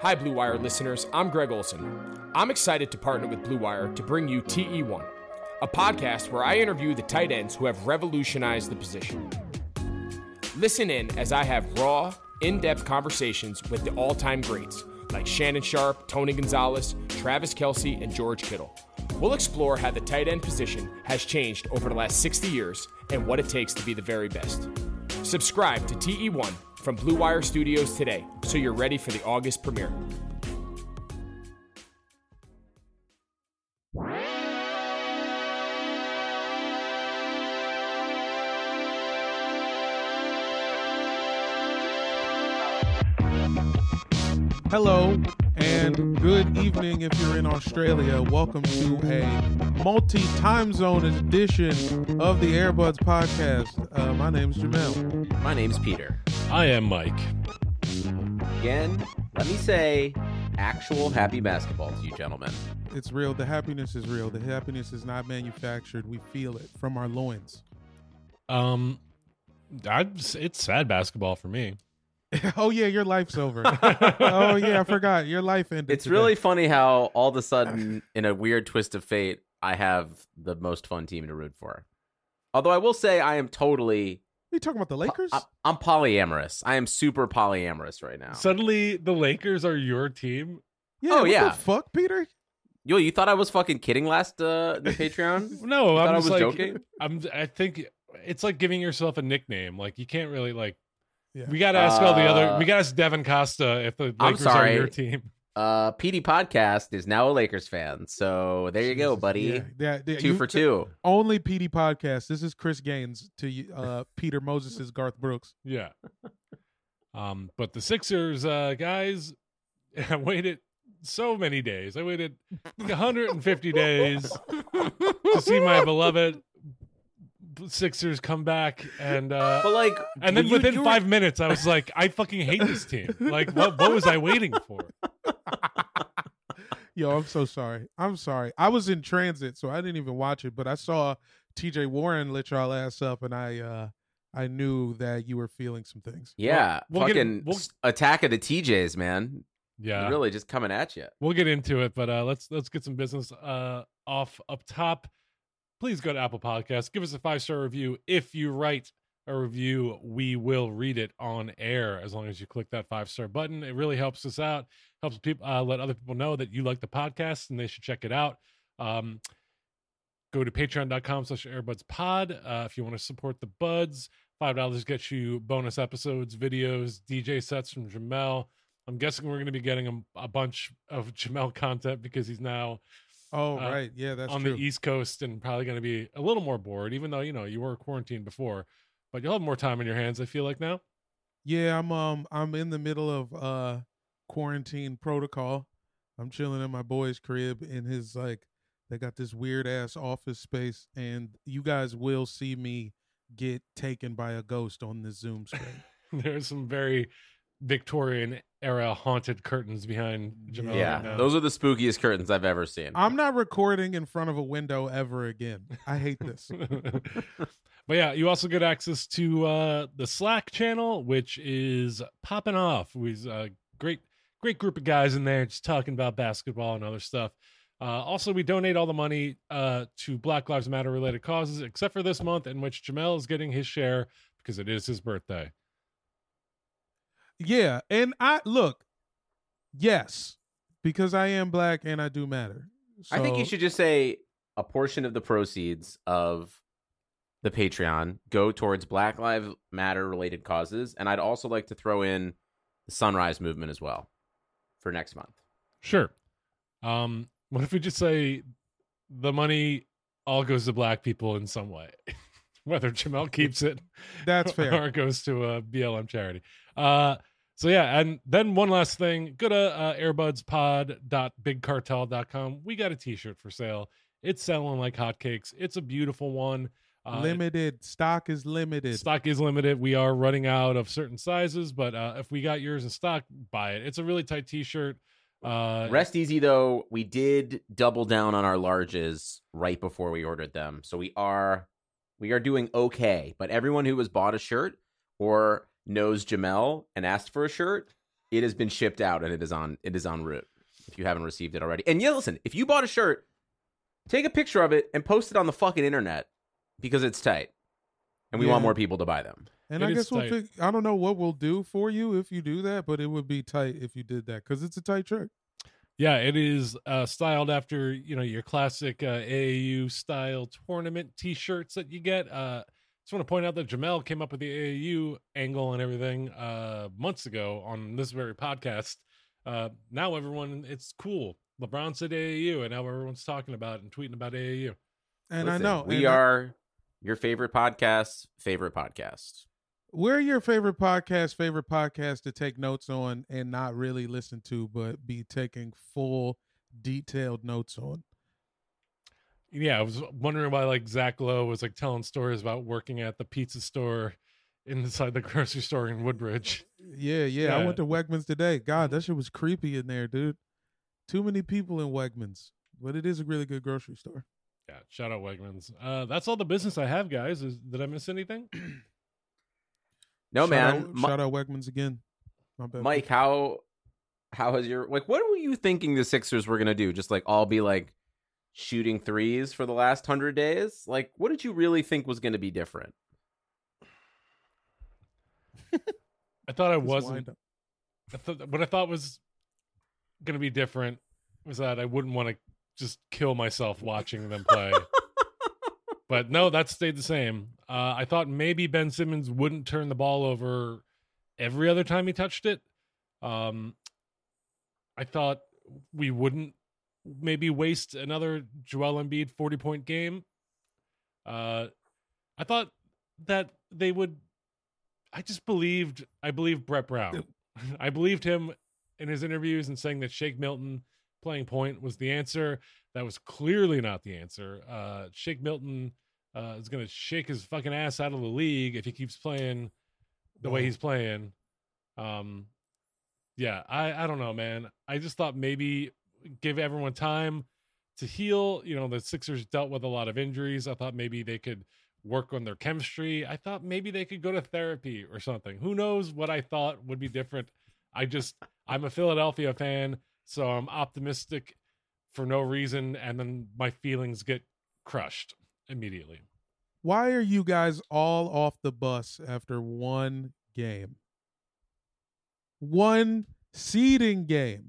Hi, Blue Wire listeners. I'm Greg Olson. I'm excited to partner with Blue Wire to bring you TE1, a podcast where I interview the tight ends who have revolutionized the position. Listen in as I have raw, in-depth conversations with the all-time greats like Shannon Sharpe, Tony Gonzalez, Travis Kelce, and George Kittle. We'll explore how the tight end position has changed over the last 60 years and what it takes to be the very best. Subscribe to TE1 from Blue Wire Studios today, so you're ready for the August premiere. Hello and good evening if you're in Australia. Welcome to a multi-time zone edition of the Airbuds podcast. My name's Jamel. My name's Peter. I am Mike. Again, let me say actual happy basketball to you gentlemen. It's real. The happiness is real. The happiness is not manufactured. We feel it from our loins. It's sad basketball for me. Oh, yeah, your life's over. Oh, yeah, I forgot. Your life ended It's today. really funny how all of a sudden, in a weird twist of fate, I have the most fun team to root for. Although I will say I am totally... Are you talking about the Lakers? I'm polyamorous. I am super polyamorous right now. Suddenly, the Lakers are your team. Yeah, Oh, what yeah. the fuck, Peter? Yo, you thought I was fucking kidding last the Patreon? No, thought I'm I just was like, joking? I think it's like giving yourself a nickname. Like you can't really like. Yeah. We gotta ask all the other. We gotta ask Devin Costa if the I'm Lakers are sorry. your team. PD Podcast is now a Lakers fan. So there you go, buddy. Yeah, Two for two. Only PD podcast. This is Chris Gaines to Peter Moses' Garth Brooks. Yeah. But the Sixers, guys, I waited so many days. I waited 150 days to see my beloved Sixers come back, and But like, and then within 5 minutes, I was like, I fucking hate this team. Like, what was I waiting for? Yo, I'm so sorry. I'm sorry. I was in transit, so I didn't even watch it, but I saw TJ Warren lit y'all ass up, and I knew that you were feeling some things. yeah, We'll get- fucking we'll- attack of the TJs, man. Yeah, Really just coming at you. we'll get into it, but let's get some business off up top. Please go to Apple Podcasts. Give us a 5-star review. If you write a review, we will read it on air as long as you click that 5-star button. It really helps us out. Helps people let other people know that you like the podcast and they should check it out. Go to patreon.com/airbudspod if you want to support the buds. $5 gets you bonus episodes, videos, DJ sets from Jamel. I'm guessing we're going to be getting a bunch of Jamel content because he's now Oh, right. Yeah, that's on true. the East Coast and probably going to be a little more bored, even though, you were quarantined before, but you'll have more time in your hands, I feel like now. Yeah, I'm in the middle of quarantine protocol. I'm chilling in my boy's crib in his they got this weird ass office space, and you guys will see me get taken by a ghost on this Zoom screen. There's some very Victorian era haunted curtains behind Jamel. Yeah, right now. those are the spookiest curtains I've ever seen. I'm not recording in front of a window ever again. I hate this. But yeah, you also get access to the Slack channel, which is popping off. We've great group of guys in there just talking about basketball and other stuff. Also, we donate all the money to Black Lives Matter related causes, except for this month in which Jamel is getting his share because it is his birthday. Yeah, and yes, because I am black and I do matter. I think you So- should just say a portion of the proceeds of the Patreon go towards Black Lives Matter related causes. And I'd also like to throw in the Sunrise Movement as well for next month. Sure. What if we just say the money all goes to black people in some way, whether Jamel keeps it That's fair. or it goes to a BLM charity. So yeah, and then one last thing, go to airbudspod.bigcartel.com. We got a t-shirt for sale. It's selling like hotcakes. It's a beautiful one. Limited. Stock is limited. Stock is limited. We are running out of certain sizes, but if we got yours in stock, buy it. It's a really tight t-shirt. Rest easy, though. We did double down on our larges right before we ordered them. So we are doing okay. But everyone who has bought a shirt or knows Jamel and asked for a shirt It has been shipped out and it is en route if you haven't received it already. And yeah, listen, if you bought a shirt, take a picture of it and post it on the fucking internet because it's tight. And we want more people to buy them. And I guess I don't know what we'll do for you if you do that, but it would be tight if you did that because it's a tight shirt. Yeah, it is styled after, your classic AAU style tournament T-shirts that you get. Just want to point out that Jamel came up with the AAU angle and everything months ago on this very podcast. Now it's cool. LeBron said AAU, and now everyone's talking about it and tweeting about AAU. And listen, I know we are your favorite podcast. We're your favorite podcast to take notes on and not really listen to, but be taking full, detailed notes on. Yeah, I was wondering why Zach Lowe was telling stories about working at the pizza store inside the grocery store in Woodbridge. Yeah. I went to Wegmans today. God, that shit was creepy in there, dude. Too many people in Wegmans, but it is a really good grocery store. Yeah, shout out Wegmans. That's all the business I have, guys. Did I miss anything? No, shout out Wegmans again. My bad. Mike, how has your what were you thinking the Sixers were gonna do? Just all be shooting threes for the last 100 days? What did you really think was gonna be different? I thought I wasn't. What I thought was gonna be different was that I wouldn't want to just kill myself watching them play. But no, that stayed the same. I thought maybe Ben Simmons wouldn't turn the ball over every other time he touched it. I thought we wouldn't maybe waste another Joel Embiid 40-point game. I thought that they would. I believed Brett Brown. I believed him in his interviews and saying that Shake Milton playing point was the answer. That was clearly not the answer. Shake Milton is going to shake his fucking ass out of the league if he keeps playing the way he's playing. Yeah, I don't know, man. I just thought maybe give everyone time to heal. The Sixers dealt with a lot of injuries. I thought maybe they could work on their chemistry. I thought maybe they could go to therapy or something. Who knows what I thought would be different. I'm a Philadelphia fan, so I'm optimistic for no reason, and then my feelings get crushed immediately. Why are you guys all off the bus after one game? One seeding game.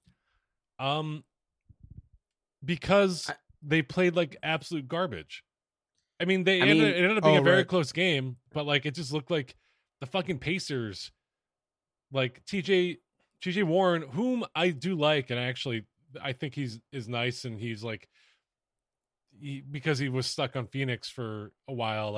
Because they played absolute garbage. I mean, it ended up being a very close game, but it just looked like the fucking Pacers, TJ Warren, whom I do like, and I think is nice, and he's because he was stuck on Phoenix for a while,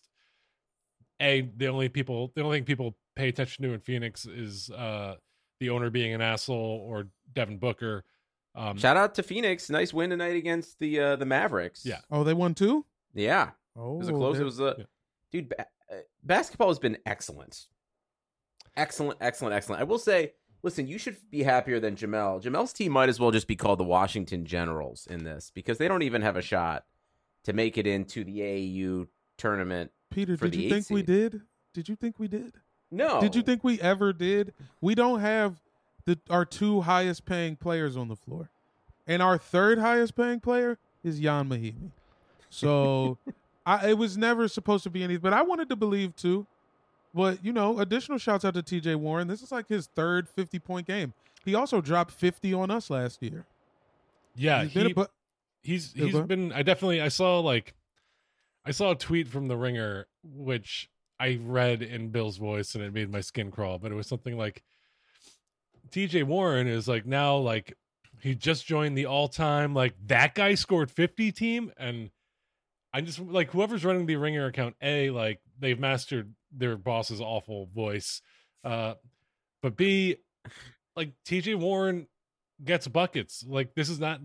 the only thing people pay attention to in Phoenix is the owner being an asshole or Devin Booker. Shout out to Phoenix. Nice win tonight against the Mavericks. Yeah. Oh, they won too? Yeah. Oh, it was a close. It was dude. Basketball has been excellent. Excellent. I will say, listen, you should be happier than Jamel. Jamel's team might as well just be called the Washington Generals in this because they don't even have a shot to make it into the AAU tournament. Peter, did you think we did? Did you think we did? No. Did you think we ever did? We don't have our two highest paying players on the floor. And our third highest paying player is Jan Mahimi. So it was never supposed to be anything, but I wanted to believe too. But, additional shouts out to TJ Warren. This is his third 50-point game. He also dropped 50 on us last year. Yeah, he's been. I saw a tweet from The Ringer, which I read in Bill's voice, and it made my skin crawl. But it was something like, TJ Warren is now he just joined the all-time that guy scored 50 team, and I just whoever's running the Ringer account, they've mastered their boss's awful voice, but B, TJ Warren gets buckets. This is not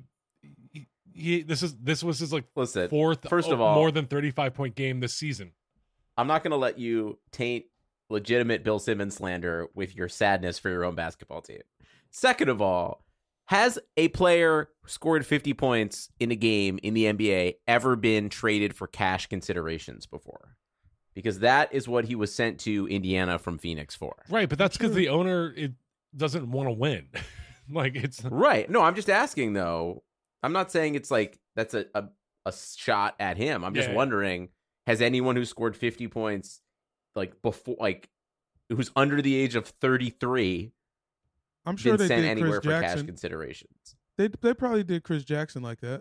this was his listen, fourth first of all, more than 35-point game this season. I'm not gonna let you taint legitimate Bill Simmons slander with your sadness for your own basketball team. Second of all, has a player scored 50 points in a game in the NBA ever been traded for cash considerations before? Because that is what he was sent to Indiana from Phoenix for. Right, but that's because the owner doesn't want to win. Like it's right. No, I'm just asking though. I'm not saying it's like that's a shot at him. I'm just wondering, has anyone who scored 50 points like before, like who's under the age of 33, I'm sure been they sent did anywhere Chris for Jackson. cash considerations? They probably did Chris Jackson like that.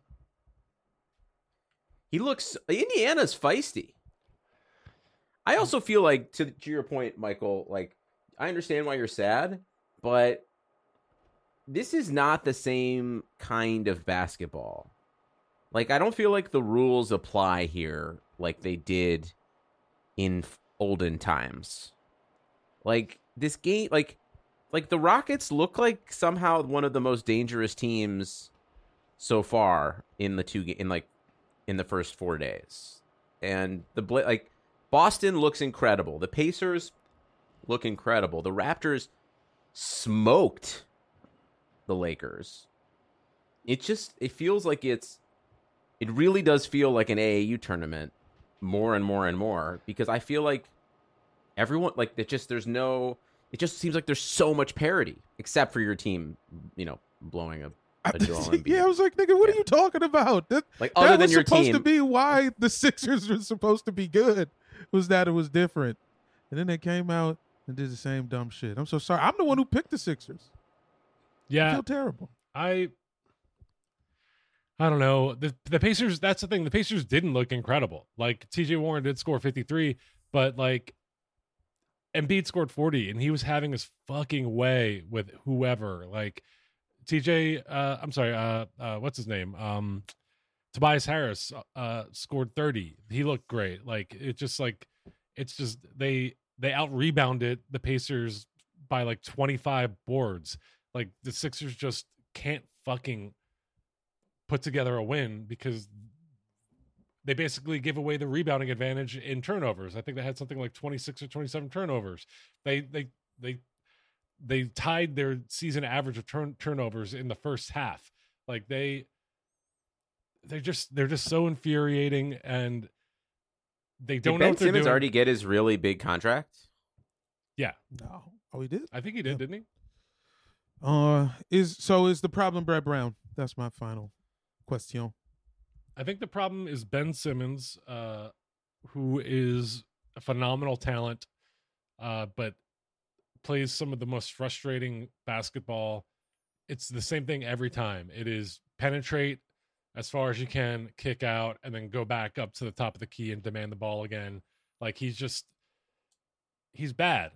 Indiana's feisty. I also feel like, to your point, Michael, like, I understand why you're sad, but this is not the same kind of basketball. Like, I don't feel like the rules apply here like they did in olden times. Like, this game, like the Rockets look like somehow one of the most dangerous teams so far in the first 4 days. And Boston looks incredible. The Pacers look incredible. The Raptors smoked the Lakers. It feels like it really does feel like an AAU tournament more and more and more, because I feel like everyone, like, it just seems like there's so much parity, except for your team, blowing a Joel Embiid. Yeah, I was like, nigga, what are you talking about? That other than was your supposed team, to be why the Sixers were supposed to be good, was that it was different. And then they came out and did the same dumb shit. I'm so sorry. I'm the one who picked the Sixers. Yeah. I feel terrible. I don't know. The Pacers, that's the thing. The Pacers didn't look incredible. Like, TJ Warren did score 53, but like Embiid scored 40, and he was having his fucking way with whoever. Like TJ, what's his name? Tobias Harris scored 30. He looked great. Like, they out-rebounded the Pacers by like 25 boards. Like, the Sixers just can't fucking put together a win because they basically give away the rebounding advantage in turnovers. I think they had something like 26 or 27 turnovers. They tied their season average of turnovers in the first half. Like, they're just so infuriating, and they don't know what they're doing. Ben Simmons already get his really big contract? Yeah. No. Oh, he did? I think he did, didn't he? Is the problem Brett Brown? That's my final question. I think the problem is Ben Simmons, who is a phenomenal talent, but plays some of the most frustrating basketball. It's the same thing every time. It is penetrate as far as you can, kick out, and then go back up to the top of the key and demand the ball again. Like, he's bad.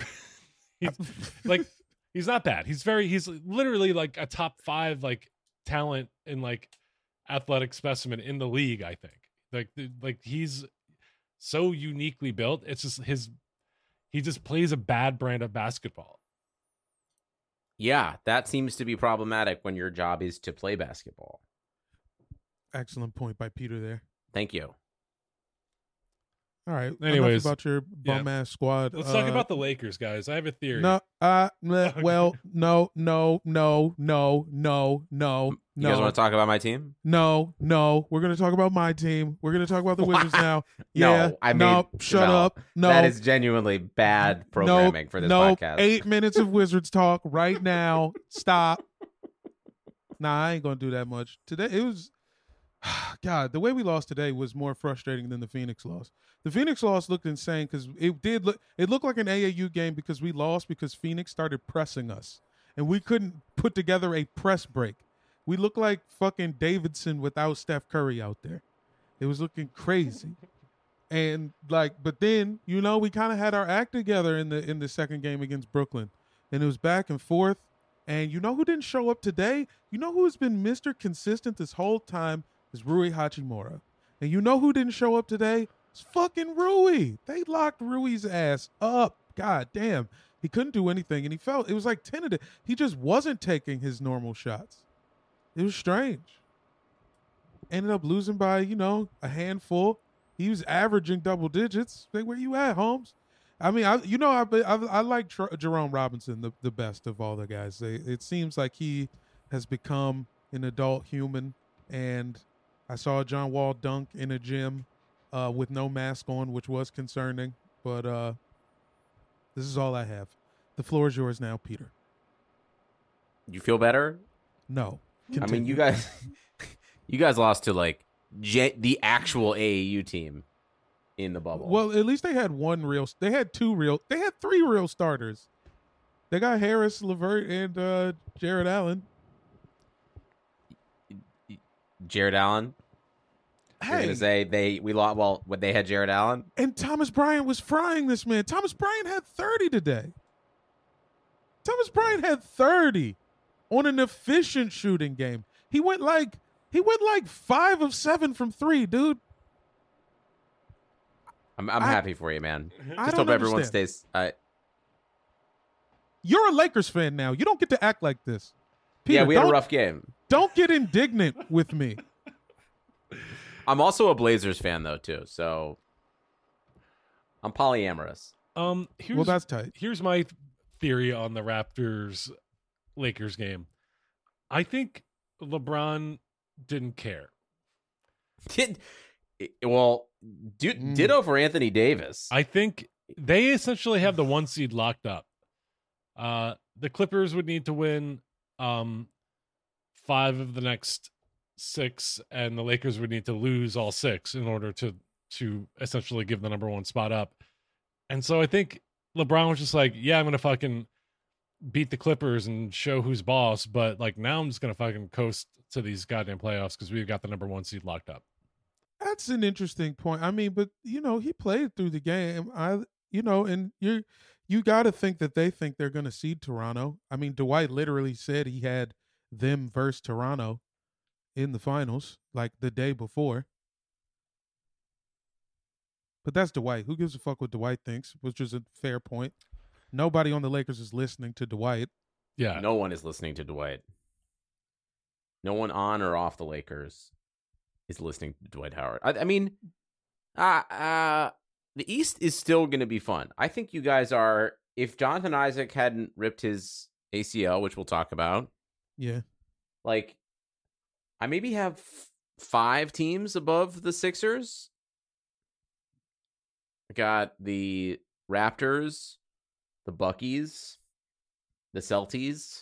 He's not bad. He's literally like a top 5 like talent in like athletic specimen in the league, I think. Like he's so uniquely built. It's just he just plays a bad brand of basketball. Yeah, that seems to be problematic when your job is to play basketball. Excellent point by Peter there. Thank you. All right. Anyways, enough about your bum ass squad. Let's talk about the Lakers, guys. I have a theory. No. Well, no. You guys want to talk about my team? No. We're going to talk about my team. We're going to talk about the Wizards now. Yeah. Shut up. No. That is genuinely bad programming for this podcast. 8 minutes of Wizards talk right now. Stop. Nah, I ain't going to do that much. Today, it was... God, the way we lost today was more frustrating than the Phoenix loss. The Phoenix loss looked insane because it looked like an AAU game because we lost because Phoenix started pressing us. And we couldn't put together a press break. We looked like fucking Davidson without Steph Curry out there. It was looking crazy. And but then, we kind of had our act together in the second game against Brooklyn. And it was back and forth. And you know who didn't show up today? You know who has been Mr. Consistent this whole time? Is Rui Hachimura. And you know who didn't show up today? It's fucking Rui. They locked Rui's ass up. God damn. He couldn't do anything, and it was like tentative. He just wasn't taking his normal shots. It was strange. Ended up losing by, a handful. He was averaging double digits. Like, where you at, Holmes? I mean, I like Jerome Robinson the best of all the guys. It seems like he has become an adult human, and I saw John Wall dunk in a gym with no mask on, which was concerning. But this is all I have. The floor is yours now, Peter. You feel better? No. I mean, Continue. you guys lost to like the actual AAU team in the bubble. Well, at least they had they had three real starters. They got Harris, LeVert, and Jared Allen. Jared Allen. You're gonna say we lost. Well, when they had Jared Allen, And Thomas Bryant was frying this man. Thomas Bryant had 30 today. Thomas Bryant had 30 on an efficient shooting game. He went like 5 of 7 from 3, dude. I'm happy for you, man. I Just don't hope everyone understand. stays. You're a Lakers fan now. You don't get to act like this. Peter, Yeah, we had a rough game. Don't get indignant with me. I'm also a Blazers fan though too, so I'm polyamorous. Well, that's tight. Here's my theory on the Raptors Lakers game. I think LeBron didn't care. Ditto for Anthony Davis. I think they essentially have the 1 seed locked up. The Clippers would need to win 5 of the next 6, and the Lakers would need to lose all 6 in order to essentially give the number 1 spot up. And so I think LeBron was just like, yeah, I'm going to fucking beat the Clippers and show who's boss, but like now I'm just going to fucking coast to these goddamn playoffs because we've got the number 1 seed locked up. That's an interesting point. I mean, but he played through the game. And you got to think that they think they're going to seed Toronto. I mean, Dwight literally said he had them versus Toronto in the finals like the day before. But that's Dwight. Who gives a fuck what Dwight thinks? Which is a fair point. Nobody on the Lakers is listening to Dwight. Yeah. No one is listening to Dwight. No one on or off the Lakers is listening to Dwight Howard. I mean, the East is still going to be fun. I think you guys are. If Jonathan Isaac hadn't ripped his ACL, which we'll talk about, Yeah. like, I maybe have 5 teams above the Sixers. I got the Raptors, the Buckies, the Celtics,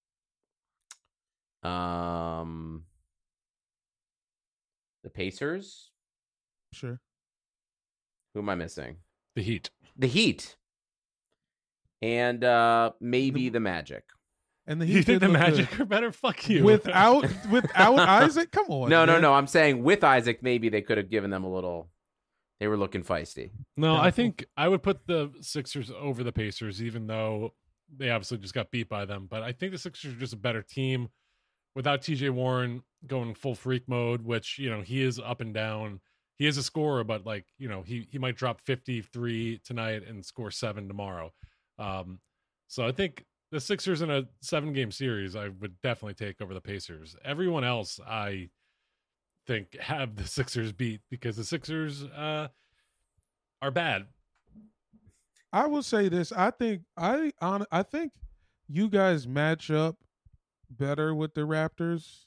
the Pacers. Sure. Who am I missing? The Heat. The Heat. And maybe the Magic. And the You Heat think did the look Magic good. are better? Fuck you. without Isaac? Come on. No. man. I'm saying with Isaac, maybe they could have given them a little. They were looking feisty. No, I Doubtful. think I would put the Sixers over the Pacers, even though they obviously just got beat by them. But I think the Sixers are just a better team without TJ Warren going full freak mode, which, he is up and down. He is a scorer, but he might drop 53 tonight and score 7 tomorrow. So I think the Sixers in a 7-game series, I would definitely take over the Pacers. Everyone else, I think, have the Sixers beat because the Sixers are bad. I will say this. I think you guys match up better with the Raptors.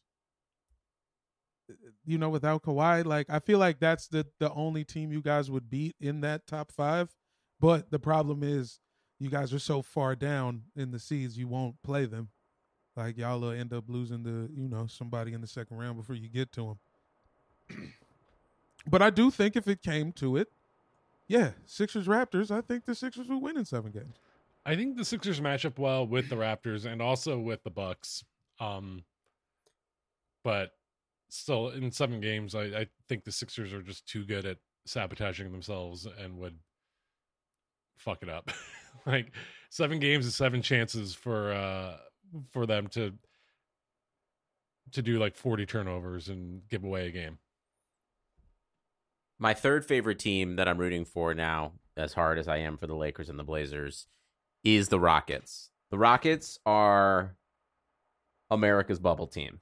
Without Kawhi, like I feel like that's the only team you guys would beat in that top 5. But the problem is you guys are so far down in the seeds, you won't play them. Like y'all will end up losing to somebody in the second round before you get to them. But I do think if it came to it, yeah, Sixers Raptors, I think the Sixers would win in 7 games. I think the Sixers match up well with the Raptors and also with the Bucks. But still, in 7 games, I think the Sixers are just too good at sabotaging themselves and would fuck it up. Like 7 games is 7 chances for them to do like 40 turnovers and give away a game. My third favorite team that I'm rooting for now, as hard as I am for the Lakers and the Blazers, is the Rockets. The Rockets are America's bubble team.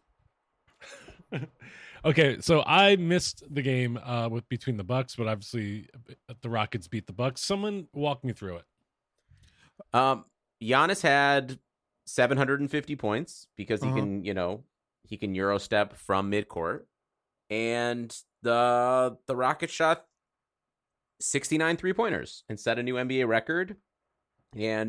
Okay, so I missed the game between the Bucks, but obviously the Rockets beat the Bucks. Someone walk me through it. Giannis had 750 points because he can Euro step from midcourt, and the Rockets shot 69 3-pointers and set a new NBA record. And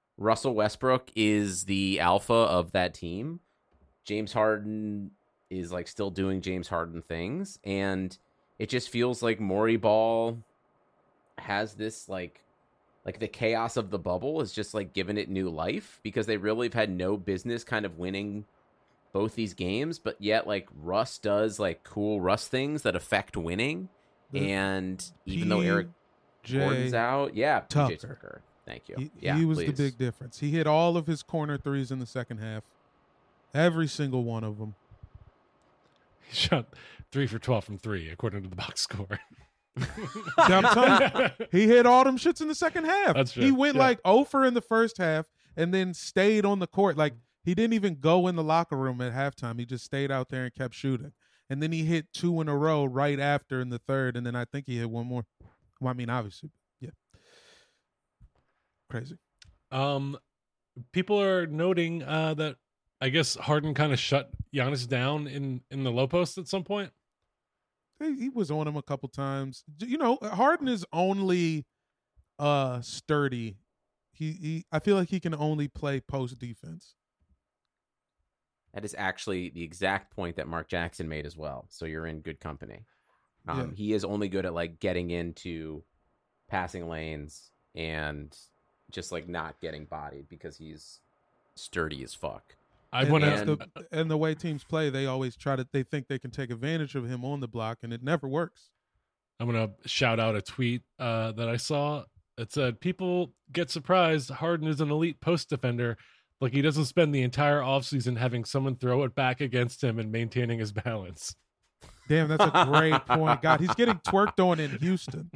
Russell Westbrook is the alpha of that team. James Harden is like still doing James Harden things, and it just feels like Morey Ball has this like the chaos of the bubble is just like giving it new life, because they really have had no business kind of winning both these games, but yet like Russ does like cool Russ things that affect winning. And even though Eric Gordon's out, PJ Tucker. Thank you. He was the big difference. He hit all of his corner threes in the second half. Every single one of them. He shot 3 for 12 from 3, according to the box score. I'm telling you, he hit all them shits in the second half. That's true. He went like 0 for in the first half and then stayed on the court. Like, he didn't even go in the locker room at halftime. He just stayed out there and kept shooting. And then he hit 2 in a row right after in the third, and then I think he hit one more. Well, I mean, obviously, yeah. Crazy. People are noting that I guess Harden kind of shut Giannis down in the low post at some point. He was on him a couple times. You know, Harden is only sturdy. I feel like he can only play post defense. That is actually the exact point that Mark Jackson made as well. So you're in good company. He is only good at like getting into passing lanes and just like not getting bodied because he's sturdy as fuck. And the way teams play, they always they think they can take advantage of him on the block, and it never works. I'm going to shout out a tweet that I saw. It said, people get surprised Harden is an elite post defender. Like, he doesn't spend the entire offseason having someone throw it back against him and maintaining his balance. Damn, that's a great point. God, he's getting twerked on in Houston.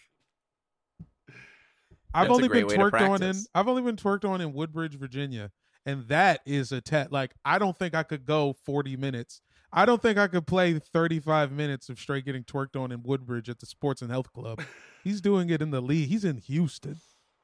I've only been twerked on in Woodbridge, Virginia, and that is like, I don't think I could go 40 minutes. I don't think I could play 35 minutes of straight getting twerked on in Woodbridge at the Sports and Health Club. He's doing it in the league. He's in Houston.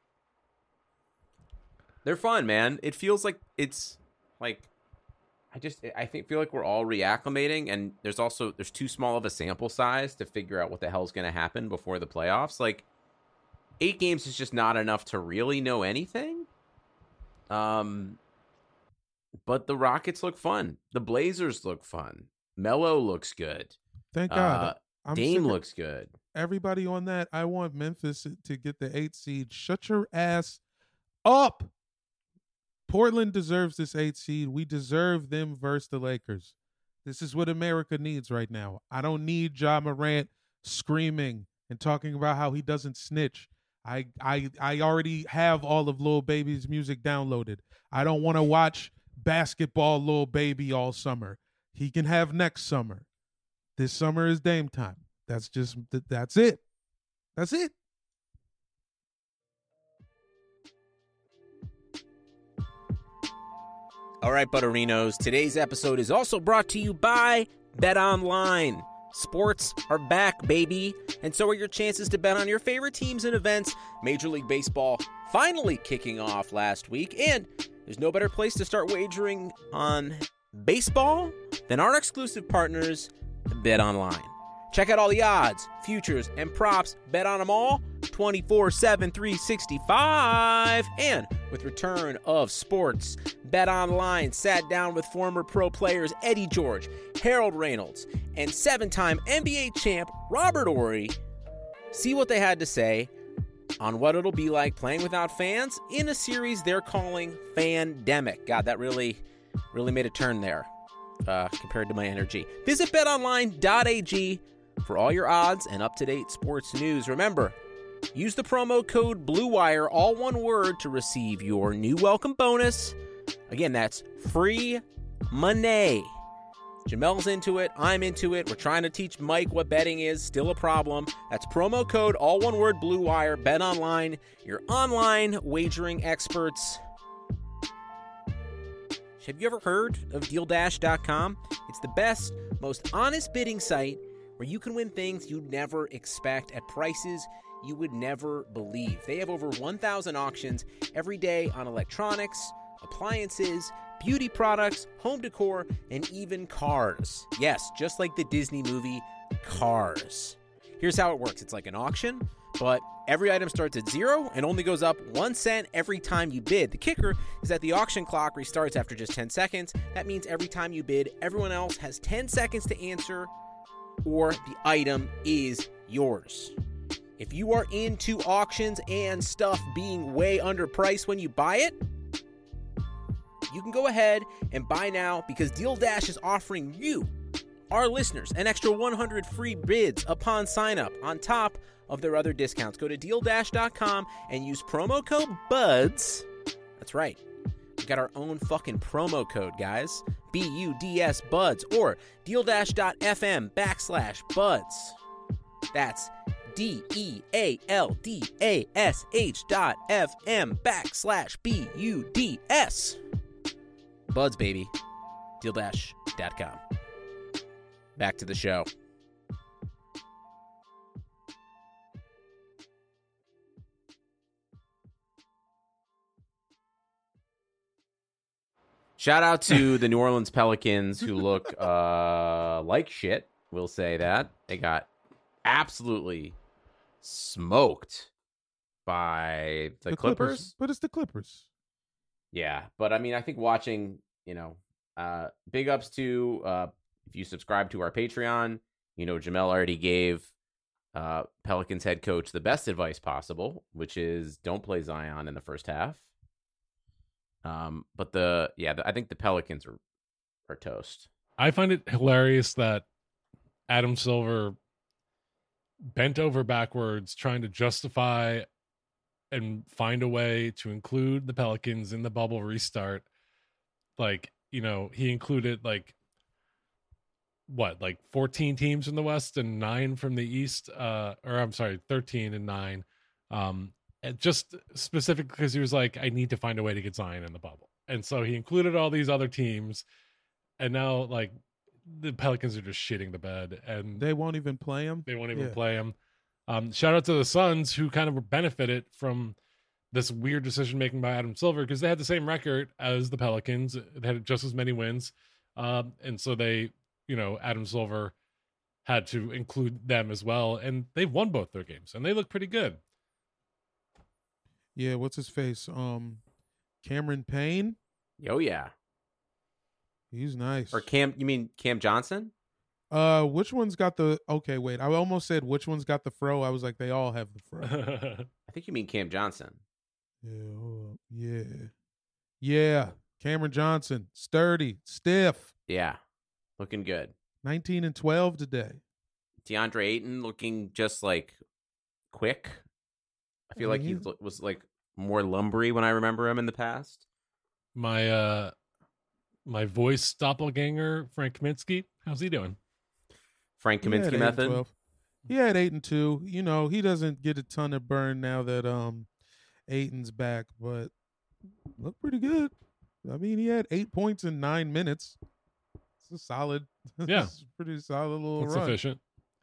They're fun, man. It feels like it's like I feel like we're all reacclimating, and there's too small of a sample size to figure out what the hell's going to happen before the playoffs. Like, 8 games is just not enough to really know anything. But the Rockets look fun. The Blazers look fun. Melo looks good. Thank God. Dame looks good. Everybody on that, I want Memphis to get the 8 seed. Shut your ass up. Portland deserves this 8 seed. We deserve them versus the Lakers. This is what America needs right now. I don't need Ja Morant screaming and talking about how he doesn't snitch. I already have all of Lil Baby's music downloaded. I don't want to watch basketball Lil Baby all summer. He can have next summer. This summer is Dame time. That's it. That's it. All right, Butterinos, today's episode is also brought to you by BetOnline. Sports are back, baby, and so are your chances to bet on your favorite teams and events. Major League Baseball finally kicking off last week, and there's no better place to start wagering on baseball than our exclusive partners, BetOnline. Check out all the odds, futures, and props. Bet on them all 24/7, 365. And with return of sports, BetOnline sat down with former pro players Eddie George, Harold Reynolds, and 7-time NBA champ Robert Horry. See what they had to say on what it'll be like playing without fans in a series they're calling Fandemic. God, that really made a turn there compared to my energy. Visit betonline.ag for all your odds and up-to-date sports news. Remember, use the promo code BLUEWIRE, all one word, to receive your new welcome bonus. Again, that's free money. Jamel's into it. I'm into it. We're trying to teach Mike what betting is. Still a problem. That's promo code, all one word, BLUEWIRE. BetOnline, your online wagering experts. Have you ever heard of DealDash.com? It's the best, most honest bidding site where you can win things you'd never expect at prices you would never believe. They have over 1,000 auctions every day on electronics, appliances, beauty products, home decor, and even cars. Yes, just like the Disney movie Cars. Here's how it works. It's like an auction, But every item starts at 0 and only goes up 1 cent every time you bid. The kicker is that the auction clock restarts after just 10 seconds. That means every time you bid, everyone else has 10 seconds to answer, or the item is yours. If you are into auctions and stuff being way underpriced when you buy it, you can go ahead and buy now, because Deal Dash is offering you, our listeners, an extra 100 free bids upon sign up on top of their other discounts. Go to DealDash.com and use promo code BUDS. That's right. We got our own fucking promo code, guys. BUDS BUDS, or DealDash.fm/BUDS. That's DealDash.fm/BUDS. Buds, baby. DealDash.com. Back to the show. Shout out to the New Orleans Pelicans, who look like shit. We'll say that. They got absolutely smoked by the Clippers. But it's the Clippers. Yeah, but I mean, I think watching, big ups to, if you subscribe to our Patreon, Jamel already gave Pelicans head coach the best advice possible, which is don't play Zion in the first half. But I think the Pelicans are toast. I find it hilarious that Adam Silver bent over backwards trying to justify and find a way to include the Pelicans in the bubble restart. He included 14 teams from the West and 9 from the East, 13 and 9. Just specifically because he was like, I need to find a way to get Zion in the bubble. And so he included all these other teams, and now the Pelicans are just shitting the bed, and they won't even play him. Play him. Shout out to the Suns, who kind of benefited from this weird decision making by Adam Silver, because they had the same record as the Pelicans. They had just as many wins. And so they, Adam Silver had to include them as well. And they've won both their games, and they look pretty good. Yeah, what's his face? Cameron Payne? Oh, yeah. He's nice. Or you mean Cam Johnson? Which one's got the... Okay, wait. I almost said which one's got the fro. I was like, they all have the fro. I think you mean Cam Johnson. Yeah, hold up. Yeah. Cameron Johnson. Sturdy. Stiff. Yeah. Looking good. 19 and 12 today. DeAndre Ayton looking just quick. I feel like he was more lumbery when I remember him in the past. My voice doppelganger, Frank Kaminsky. How's he doing? Frank Kaminsky method? He had 8 and 2. He doesn't get a ton of burn now that Ayton's back, but looked pretty good. I mean, he had 8 points in 9 minutes. It's a solid. Yeah. It's a pretty solid little That's run. Sufficient.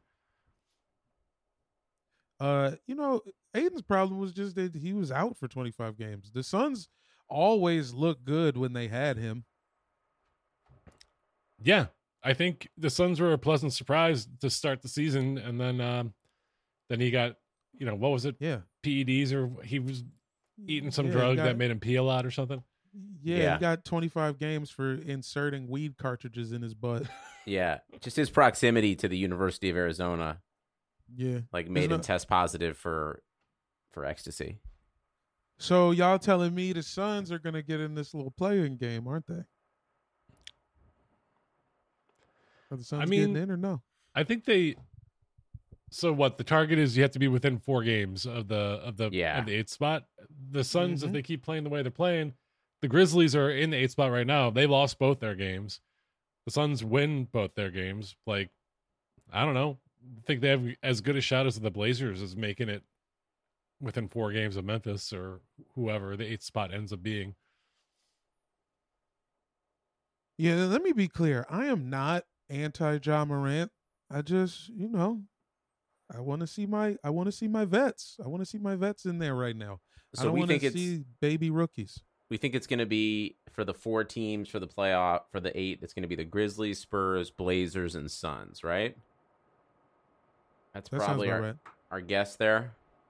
Ayton's problem was just that he was out for 25 games. The Suns always looked good when they had him. Yeah, I think the Suns were a pleasant surprise to start the season, and then he got, what was it? Yeah, PEDs, or he was eating some drug that made him pee a lot or something. Yeah, he got 25 games for inserting weed cartridges in his butt. Yeah, just his proximity to the University of Arizona. Yeah, made him test positive for ecstasy. So y'all telling me the Suns are gonna get in this little playing game, aren't they? Are the Suns getting in or no? I think they. So what the target is? You have to be within 4 games of the 8th spot. The Suns, if they keep playing the way they're playing, the Grizzlies are in the 8th spot right now. They lost both their games. The Suns win both their games. I don't know. I think they have as good a shot as the Blazers as making it within 4 games of Memphis or whoever the 8th spot ends up being. Yeah, let me be clear. I am not anti-Ja Morant. I just, I want to see my vets. I want to see my vets in there right now. So I don't want to see baby rookies. We think it's going to be, for the 4 teams for the playoff, for the 8, it's going to be the Grizzlies, Spurs, Blazers, and Suns, right? That's probably our guess there.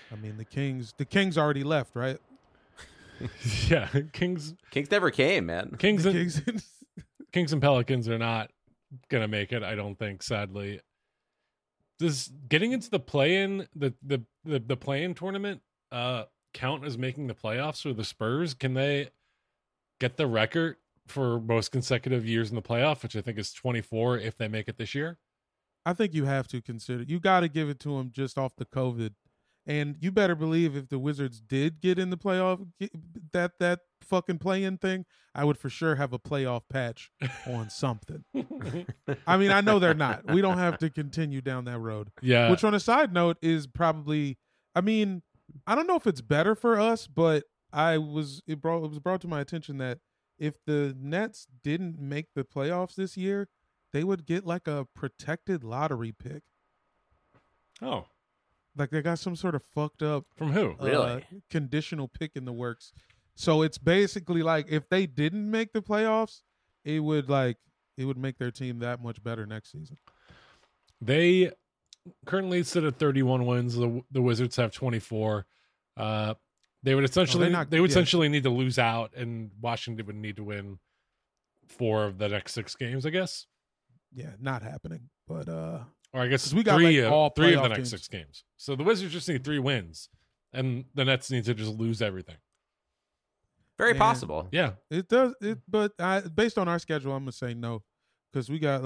I mean, the Kings already left, right? Yeah, Kings never came, man. Kings The and Kings. Kings and Pelicans are not gonna make it, I don't think, sadly. Does getting into the play-in, the play-in tournament count as making the playoffs for the Spurs? Can they get the record for most consecutive years in the playoff, which I think is 24 if they make it this year? I think you have to consider. You got to give it to them just off the COVID, and you better believe if the Wizards did get in the playoff, that fucking play-in thing, I would for sure have a playoff patch on something. I mean, I know they're not. We don't have to continue down that road. Yeah. Which, on a side note, is probably. I mean, I don't know if it's better for us, but it was brought to my attention that if the Nets didn't make the playoffs this year, they would get like a protected lottery pick. Oh. Like they got some sort of fucked up From who? Really? conditional pick in the works. So it's basically like if they didn't make the playoffs, it would make their team that much better next season. They currently sit at 31 wins. The Wizards have 24. They would essentially need to lose out, and Washington would need to win 4 of the next 6 games, I guess. Yeah, not happening. But or I guess we got three like of all the playoff next games. 6 games. So the Wizards just need 3 wins, and the Nets need to just lose everything. Very Yeah. possible. Yeah. It does it, but based on our schedule, I'm gonna say no, because we got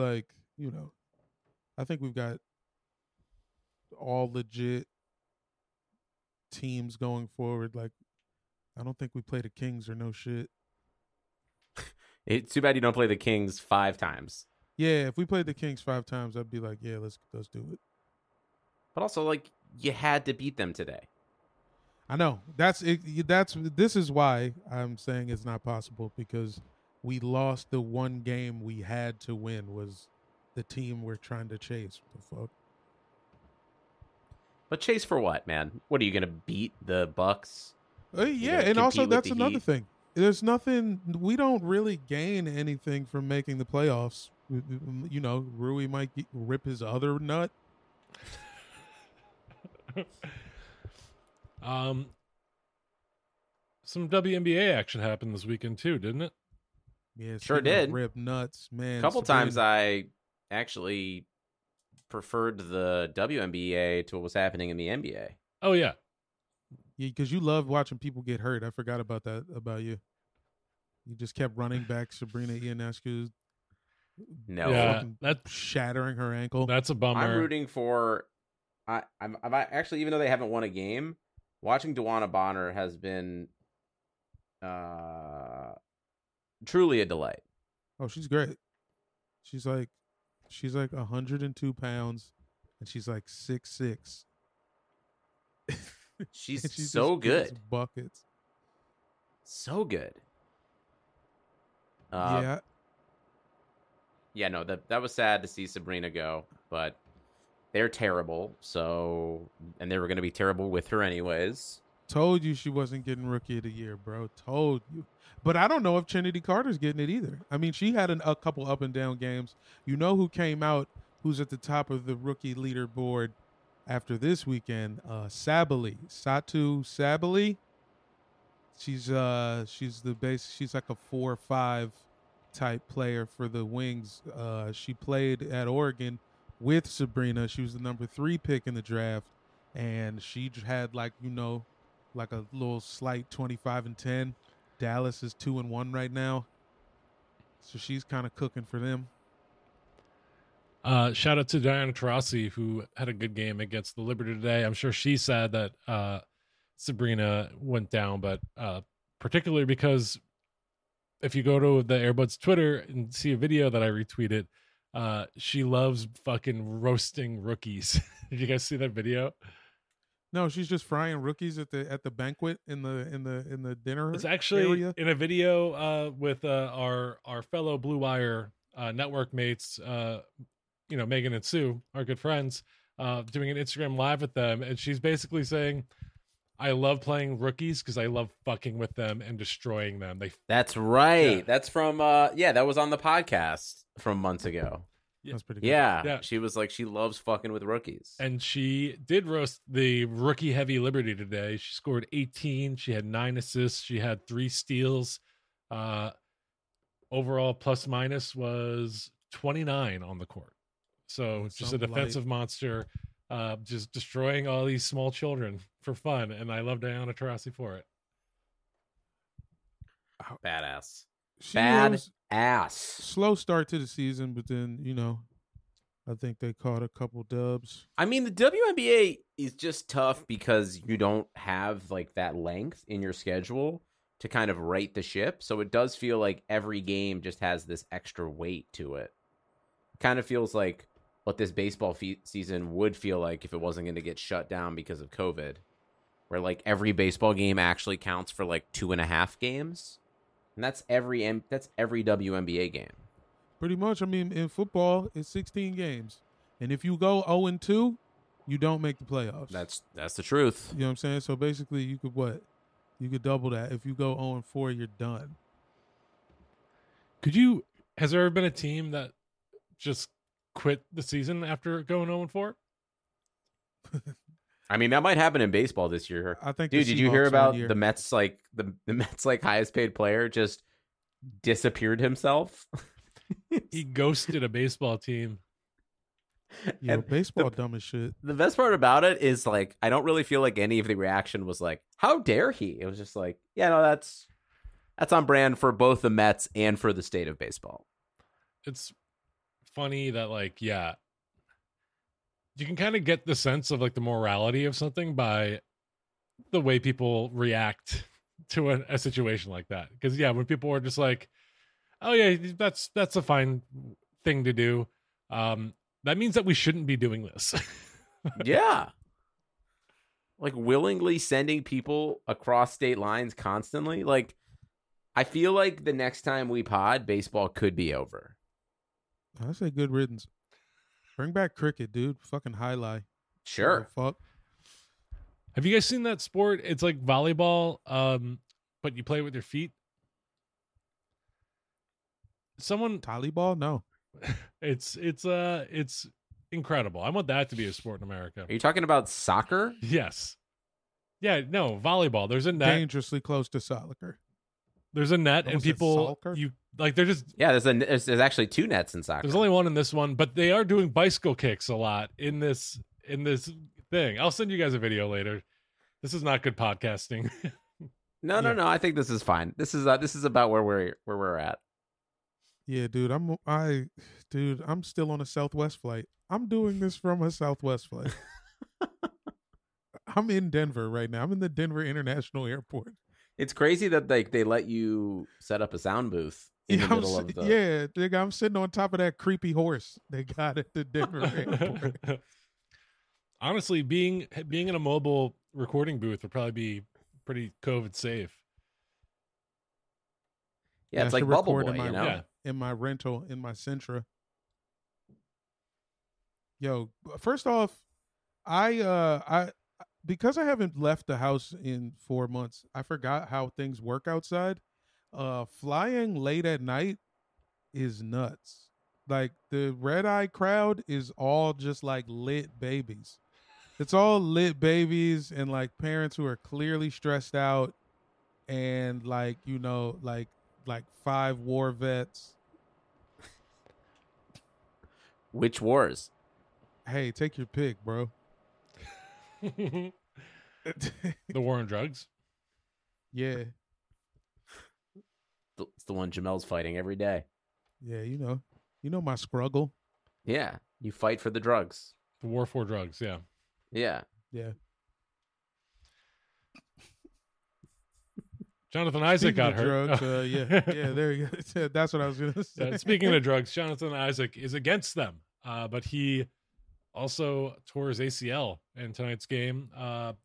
I think we've got all legit teams going forward. Like, I don't think we play the Kings or no shit. It's too bad you don't play the Kings 5 times. Yeah, if we played the Kings 5 times, I'd be like, yeah, let's do it. But also, like, you had to beat them today. I know this is why I'm saying it's not possible, because we lost the one game we had to win was the team we're trying to chase. What the fuck? But chase for what, man? What are you gonna beat the Bucks? Yeah, gonna and also compete with that's the another Heat? thing. There's nothing. We don't really gain anything from making the playoffs. You know, Rui might rip his other nut. Some WNBA action happened this weekend too, didn't it? Yeah, Sure speaking of did. Rip nuts, man. A couple Sabrina- times I actually preferred the WNBA to what was happening in the NBA. Oh yeah. Yeah, because you love watching people get hurt. I forgot about that about you. You just kept running back Sabrina Ionescu, No, Yeah. fucking That shattering her ankle. that's a bummer. I'm rooting for. I'm actually, even though they haven't won a game, watching DeWanna Bonner has been truly a delight. Oh, she's great. She's like 102 pounds, and she's like 6'6". She's And she so just gets good, buckets. so good. Yeah, Yeah, no, that was sad to see Sabrina go, but they're terrible. So, and they were going to be terrible with her anyways. told you she wasn't getting Rookie of the Year, bro. Told you. But I don't know if Trinity Carter's getting it either. I mean, she had a couple up and down games. You know who came out, who's at the top of the rookie leaderboard after this weekend? Sabally. Satu Sabally. She's the base. She's like a 4-5 type player for the Wings. She played at Oregon with Sabrina. She was the number 3 pick in the draft, and she had like a little slight 25-10. Dallas is 2-1 right now, so she's kind of cooking for them. Shout out to Diana Taurasi, who had a good game against the Liberty today. I'm sure she's sad that Sabrina went down, but particularly because if you go to the Airbuds Twitter and see a video that I retweeted, she loves fucking roasting rookies. Did you guys see that video? No, she's just frying rookies at the banquet in the dinner. It's actually area. in a video with our fellow Blue Wire network mates, Megan and Sue, our good friends, doing an Instagram live with them, and she's basically saying, I love playing rookies because I love fucking with them and destroying them. That's right. Yeah. That's from that was on the podcast from months ago. That's pretty good. Yeah, she was like, she loves fucking with rookies. And she did roast the rookie heavy Liberty today. She scored 18. She had 9 assists. She had 3 steals. Overall plus minus was 29 on the court. So just a defensive monster, just destroying all these small children for fun. And I love Diana Taurasi for it. Badass. She was Ass. slow start to the season, but then, I think they caught a couple dubs. I mean, the WNBA is just tough because you don't have like that length in your schedule to kind of right the ship. So it does feel like every game just has this extra weight to it. Kind of feels like what this baseball season would feel like if it wasn't going to get shut down because of COVID, where like every baseball game actually counts for like 2.5 games. And that's every WNBA game. Pretty much. I mean, in football, it's 16 games. And if you go 0-2, you don't make the playoffs. That's the truth. You know what I'm saying? So basically, you could what? You could double that. If you go 0-4, you're done. Has there ever been a team that just quit the season after going 0-4? I mean, that might happen in baseball this year. I think. Dude, did you hear about the Mets? Like the Mets, like highest paid player just disappeared himself. He ghosted a baseball team. Yeah, baseball dumb as shit. The best part about it is like I don't really feel like any of the reaction was like, "How dare he?" It was just like, "Yeah, no, that's on brand for both the Mets and for the state of baseball." It's funny that like, yeah, you can kind of get the sense of like the morality of something by the way people react to a situation like that. Because yeah, when people are just like, "Oh yeah, that's a fine thing to do," that means that we shouldn't be doing this. Yeah, like willingly sending people across state lines constantly. Like, I feel like the next time we pod, baseball could be over. I say good riddance. Bring back cricket, dude. Fucking highlight. Sure. Fuck. Have you guys seen that sport? It's like volleyball, but you play with your feet. Volleyball? No. It's incredible. I want that to be a sport in America. Are you talking about soccer? Yes. Yeah, no, volleyball. There's a net. Dangerously close to soccer. There's a net, Oh, and is it people soccer? they're just. Yeah, there's actually 2 nets in soccer. There's only one in this one, but they are doing bicycle kicks a lot in this thing. I'll send you guys a video later. This is not good podcasting. No. I think this is fine. This is about where we're at. Yeah, dude. I'm still on a Southwest flight. I'm doing this from a Southwest flight. I'm in Denver right now. I'm in the Denver International Airport. It's crazy that like they let you set up a sound booth in the middle of the. Yeah, nigga, I'm sitting on top of that creepy horse they got at the Denver Airport. Honestly, being in a mobile recording booth would probably be pretty COVID safe. Yeah, it's I like should Bubble record Boy, in my, you know. Yeah. in my rental, in my Sentra. Yo, first off, I because I haven't left the house in 4 months, I forgot how things work outside. Flying late at night is nuts. Like the red eye crowd is all just like lit babies. It's all lit babies and like parents who are clearly stressed out and like, like 5 war vets. Which wars? Hey, take your pick, bro. The war on drugs. Yeah. It's the one Jamel's fighting every day. Yeah, you know my struggle. Yeah, you fight for the drugs. The war for drugs. Yeah. Yeah. Yeah. Jonathan Isaac Speaking got of hurt. drugs, yeah, there you go. That's what I was gonna say. Speaking of drugs, Jonathan Isaac is against them, but he also tore his ACL in tonight's game. I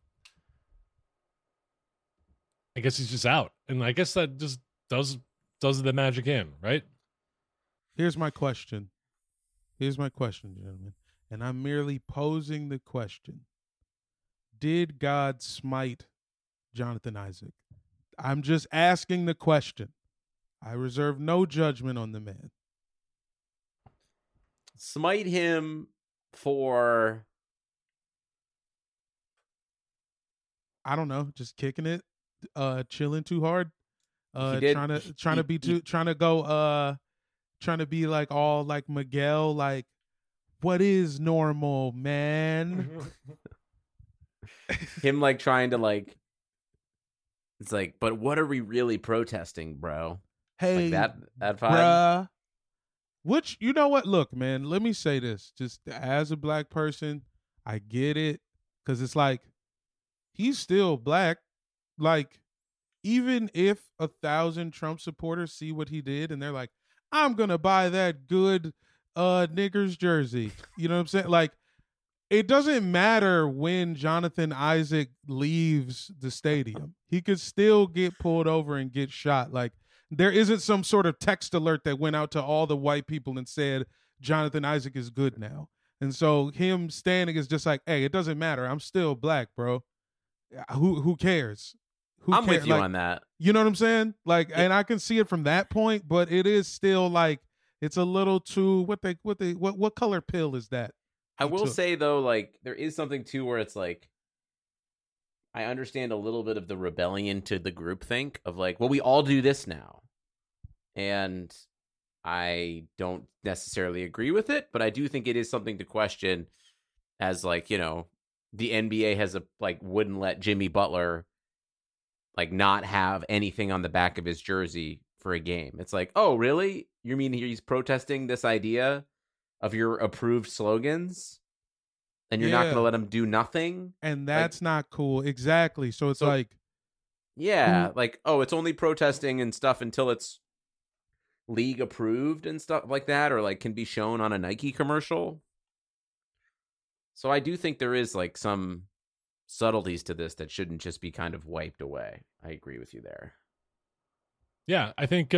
guess he's just out, and I guess that just does the magic in, right? Here's my question, gentlemen, and I'm merely posing the question: did God smite Jonathan Isaac? I'm just asking the question. I reserve no judgment on the man. smite him for, I don't know, just kicking it, chilling too hard, He did- trying to be like all like Miguel, like what is normal, man? him like trying to like, it's like, but what are we really protesting, bro? Hey, Like that vibe. bruh. Which, you know what? Look, man, let me say this. Just as a black person, I get it. Because it's like, he's still black. Like, even if 1,000 Trump supporters see what he did and they're like, I'm going to buy that good niggers jersey. You know what I'm saying? Like, it doesn't matter when Jonathan Isaac leaves the stadium. He could still get pulled over and get shot. Like, there isn't some sort of text alert that went out to all the white people and said Jonathan Isaac is good now. And so him standing is just like, hey, it doesn't matter. I'm still black, bro. Who cares? I'm with you Like, on that. you know what I'm saying? Like, and I can see it from that point, but it is still like it's a little too what color pill is that? I he will took? say though, like there is something too where it's like, I understand a little bit of the rebellion to the groupthink of like, well, we all do this now. And I don't necessarily agree with it, but I do think it is something to question as like, you know, the NBA has wouldn't let Jimmy Butler like not have anything on the back of his jersey for a game. It's like, oh, really? You mean he's protesting this idea of your approved slogans? And you're not going to let him do nothing? And that's not cool. Exactly. So it's like, yeah, like, oh, it's only protesting and stuff until it's league approved and stuff like that, or like can be shown on a Nike commercial. So I do think there is like some subtleties to this that shouldn't just be kind of wiped away. I agree with you there. Yeah, I think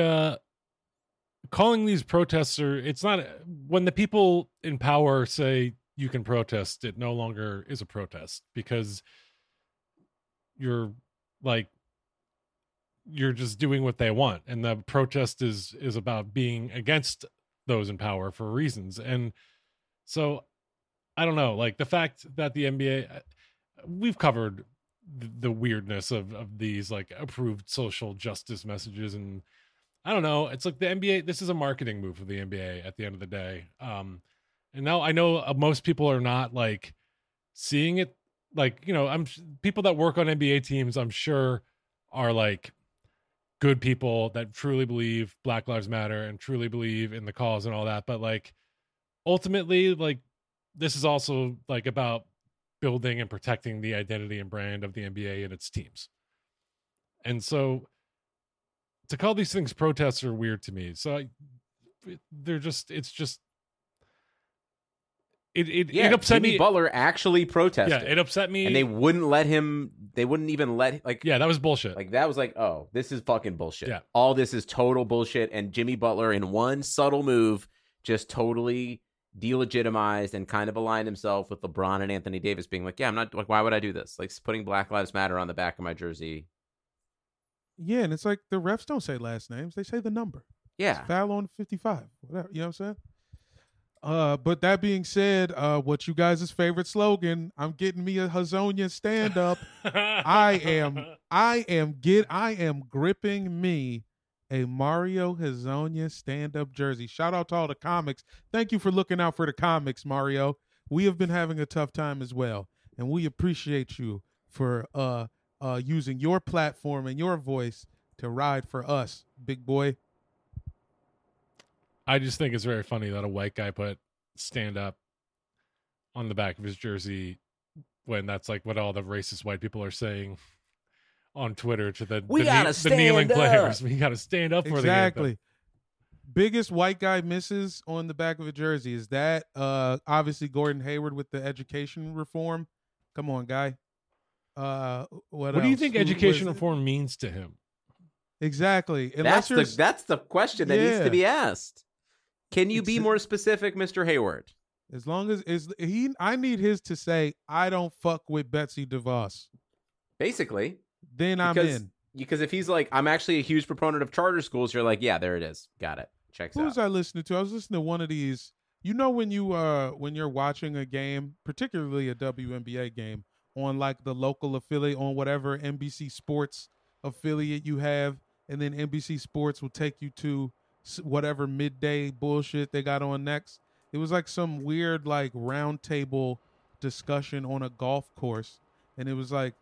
calling these protests it's not, when the people in power say you can protest, it no longer is a protest because you're just doing what they want, and the protest is about being against those in power for reasons. And so I don't know, like the fact that the NBA, we've covered the weirdness of these like approved social justice messages, and I don't know, it's like the NBA, this is a marketing move for the NBA at the end of the day. And now I know most people are not like seeing it, like, you know, people that work on NBA teams, I'm sure are like good people that truly believe Black Lives Matter and truly believe in the cause and all that. But like ultimately, like this is also like about building and protecting the identity and brand of the NBA and its teams. And so to call these things protests are weird to me. So it upset Jimmy me. Butler actually protested. Yeah, it upset me. And they wouldn't let him, they wouldn't even let, like, yeah, that was bullshit. like that was like, oh, this is fucking bullshit. Yeah. All this is total bullshit. And Jimmy Butler, in one subtle move, just totally delegitimized and kind of aligned himself with LeBron and Anthony Davis, being like, yeah, I'm not, like, why would I do this? Like putting Black Lives Matter on the back of my jersey. yeah, and it's like the refs don't say last names; they say the number. Yeah. It's foul on 55. Whatever, you know what I'm saying? But that being said, what you guys' favorite slogan? I'm getting me a Hazonia stand up. I am gripping me a Mario Hazonia stand up jersey. Shout out to all the comics. Thank you for looking out for the comics, Mario. We have been having a tough time as well, and we appreciate you for using your platform and your voice to ride for us, big boy. I just think it's very funny that a white guy put stand up on the back of his jersey when that's like what all the racist white people are saying on Twitter to the kneeling players. We got to stand up for exactly. Biggest white guy misses on the back of a jersey is that obviously Gordon Hayward with the education reform. Come on, guy. What do you else? think education reform means to him? Exactly. That's the question that needs to be asked. Can you be more specific, Mr. Hayward? As long as I need his to say, I don't fuck with Betsy DeVos. Basically. Then I'm in. Because if he's like, I'm actually a huge proponent of charter schools, you're like, yeah, there it is. Got it. Checks out. Who was I listening to? I was listening to one of these You know when you're watching a game, particularly a WNBA game, on like the local affiliate on whatever NBC Sports affiliate you have, and then NBC Sports will take you to whatever midday bullshit they got on next. It was like some weird like round table discussion on a golf course, and it was like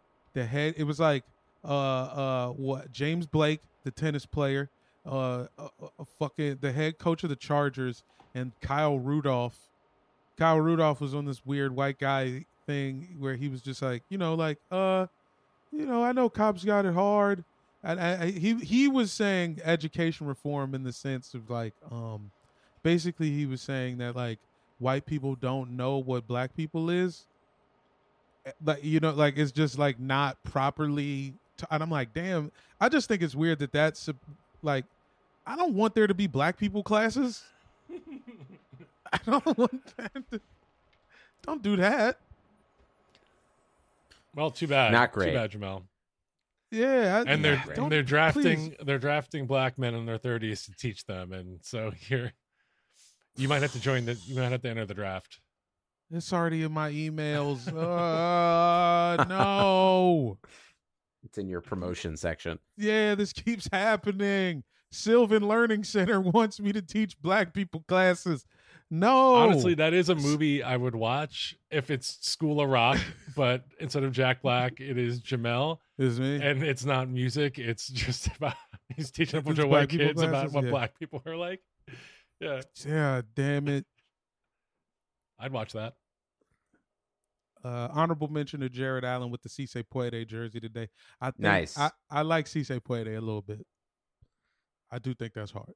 what James Blake, the tennis player, fucking the head coach of the Chargers, and Kyle Rudolph. Kyle Rudolph was on this weird white guy thing where he was just like, I know cops got it hard. And he was saying education reform in the sense of like, basically he was saying that like white people don't know what black people is. Like, like it's just like not properly. And I'm like, damn, I just think it's weird that's like, I don't want there to be black people classes. I don't want that. Don't do that. Well, too bad. Not great. Too bad, Jamel. Yeah, And they're drafting black men in their 30s to teach them, and so you might have to enter the draft. It's already in my emails. No. It's in your promotion section. Yeah, this keeps happening. Sylvan Learning Center wants me to teach black people classes. No. Honestly, that is a movie I would watch if it's School of Rock, but instead of Jack Black, it is Jamel. Is me. And it's not music. It's just about he's teaching a bunch It's of white black people kids about classes, what yeah. black people are like. Yeah. Yeah, damn it. I'd watch that. Honorable mention to Jared Allen with the Cisse Puede jersey today. I think Nice. I like Cisse Puede a little bit. I do think that's hard.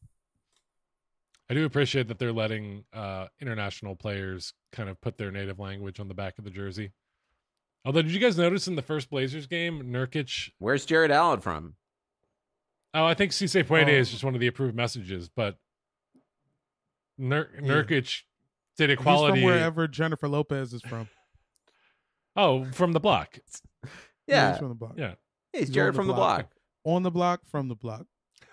I do appreciate that they're letting international players kind of put their native language on the back of the jersey. Although, did you guys notice in the first Blazers game, Nurkic? Where's Jared Allen from? Oh, I think Cisse Puede is just one of the approved messages, but Nurkic did equality. He's from wherever Jennifer Lopez is from. Oh, from the block. Yeah. He's from the block. Yeah. Hey, he's Jared from the block. On the block, from the block.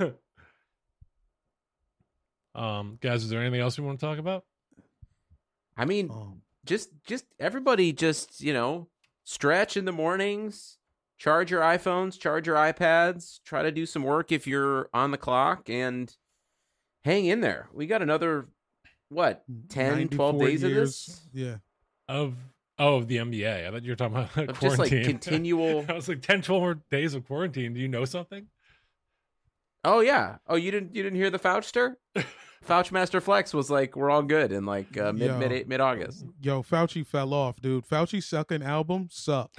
Guys, is there anything else we want to talk about? I mean, just everybody just, stretch in the mornings, charge your iPhones, charge your iPads, try to do some work if you're on the clock, and hang in there. We got another, 10, 12 days of this? Yeah. Of the NBA. I thought you were talking about quarantine. Just like continual. I was like 10, 12 more days of quarantine. Do you know something? Oh yeah. Oh, you didn't hear the Fauchster? Fauchmaster Flex was like, we're all good in like mid August. Yo, Fauci fell off, dude. Fauci's second album sucked.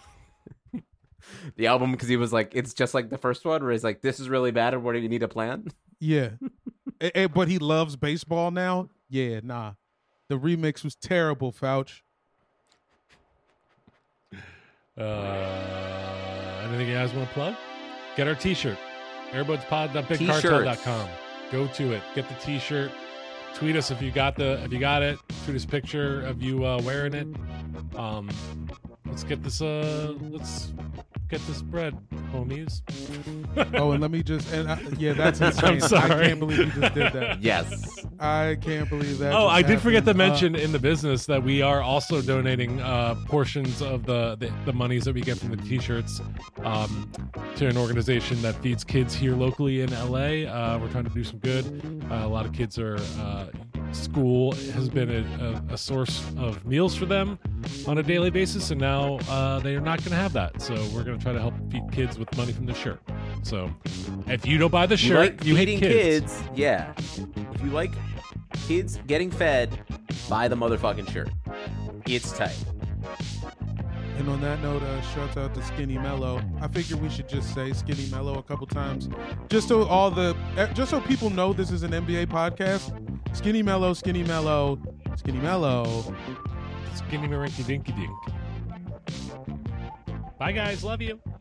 The album, because he was like, it's just like the first one where he's like, this is really bad and what do you need a plan? Yeah. But he loves baseball now? Yeah, nah. The remix was terrible, Fauch. Anything you guys want to plug? Get our t-shirt. airbudspod.bigcartel.com. Go to it. Get the t-shirt. Tweet us if you got it. Tweet us a picture of you wearing it. Let's get this bread, homies. Oh, and let me just that's insane. I'm sorry. I can't believe you just did that. Yes. I can't believe that. Oh, just I did forget to happened. mention in the business that we are also donating portions of the monies that we get from the t-shirts to an organization that feeds kids here locally in LA. We're trying to do some good. A lot of kids are school has been a source of meals for them on a daily basis, and now they are not going to have that. So we're going to try to help feed kids with money from the shirt. So if you don't buy the shirt, you hate feeding kids. Yeah. If you like kids getting fed, buy the motherfucking shirt. It's tight. And on that note, shout out to Skinny Mellow. I figure we should just say Skinny Mellow a couple times, just so people know this is an NBA podcast. Skinny Mellow, Skinny Mellow, Skinny Mellow. Skinny Marinky Dinky Dink. Bye, guys. Love you.